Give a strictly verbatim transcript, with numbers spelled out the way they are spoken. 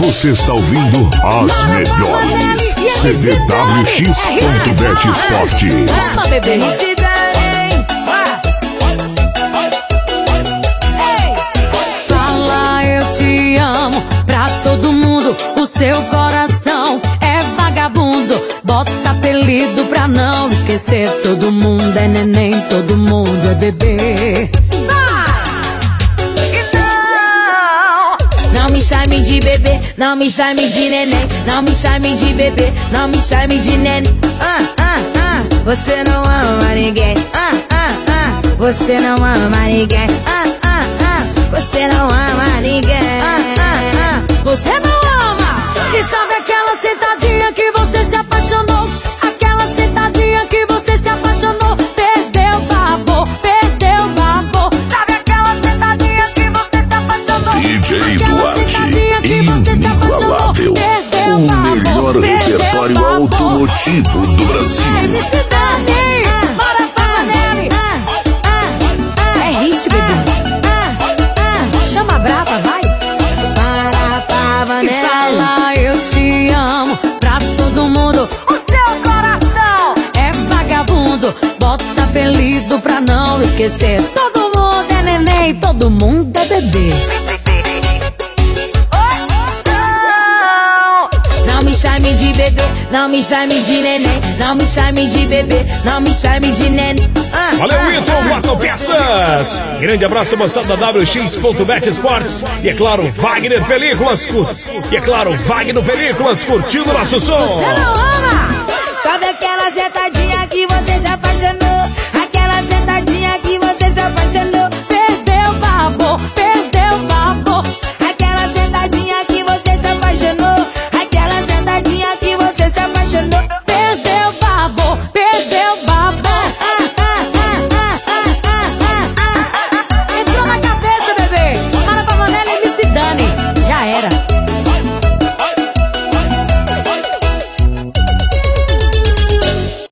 Você está ouvindo as melhores. C D W X ponto bet Esportes. Toma, bebê. Fala, eu te amo pra todo mundo. O seu coração é vagabundo. Bota apelido pra não esquecer. Todo mundo é neném, todo mundo é bebê. Não me chame de bebê, não me chame de neném. Não me chame de bebê, não me chame de neném. Ah, ah, ah, você não ama ninguém. Ah, ah, ah, você não ama ninguém. Ah, ah, ah, você não ama ninguém. Ah, ah, ah, você não ama. E sabe aquela sentadinha que você se apaixonou? Aquela sentadinha que você se apaixonou. Perdeu babô, perdeu babô. Sabe aquela sentadinha que você se apaixonou? D J Duarte, inigualável. O melhor repertório automotivo do Brasil. M C Dani, bora pra nele. É hit, bebê. Chama a brava, vai. Para pra Vanelli. E fala, eu te amo pra todo mundo. O seu coração é vagabundo. Bota apelido pra não esquecer. Todo mundo é neném, todo mundo é bebê. Não me chame de bebê, não me chame de neném. Não me chame de bebê, não me chame de neném. Ah, Valeu, ah, Wilton, ah, Moto Peças. Grande abraço, moçada da W X ponto bet Esportes. E é claro, Wagner Películas. Cur... E é claro, Wagner Películas curtindo nosso som. Você não ama. Sabe aquela sentadinha que você se apaixonou? Aquela sentadinha que você se apaixonou. Perdeu babô, perdeu